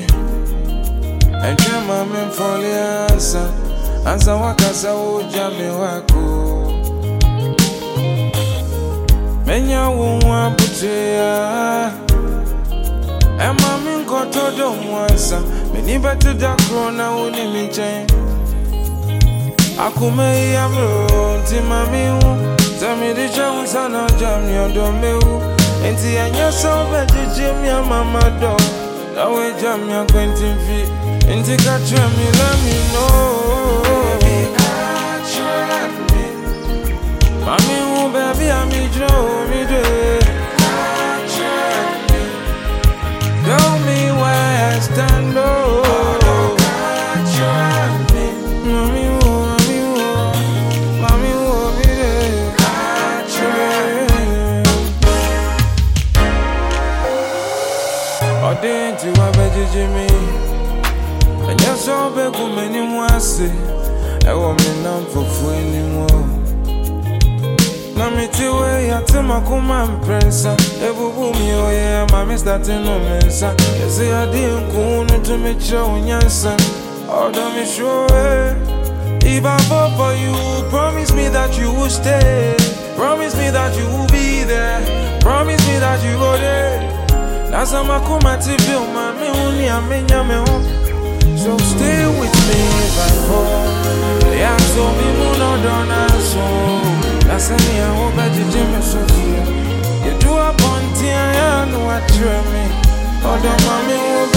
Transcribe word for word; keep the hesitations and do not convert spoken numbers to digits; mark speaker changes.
Speaker 1: and your mom and foliasa, as I walk as I would jammy wako. Menya won't want to and mammy got to do once, many better dark crona only me chain. Akume yamro, Timami, tell me the Jones and I'll jam your domeo. And see, and you're so bad, Jim, your mamma dog. Now we jam your twenty feet. And take a tram, you let me know. Baby, catch me. Mommy, oh, baby, I'm me, Joe, me, do. Catch me. Tell me where I stand, oh. Catch me. Mommy, oh, mommy, oh. Mommy, oh, me, do. Catch me. I didn't do a better Jimmy. And you're so big for many more. I want me numb for four anymore. Namity way, I tell my command pressa. Ever boom, you yeah, mammy starting no mensa. You say I didn't go to meet you on your son. Oh, don't be sure. If I fall for you, promise me that you will stay. Promise me that you will be there. Promise me that you go there. That's how my comati feel, mommy, only I mean, I'm so stay with me if I fall. Yeah, so me no don't so. That's me, I hope that you do me so you do a bunty, I know what you're me. Oh, don't mommy,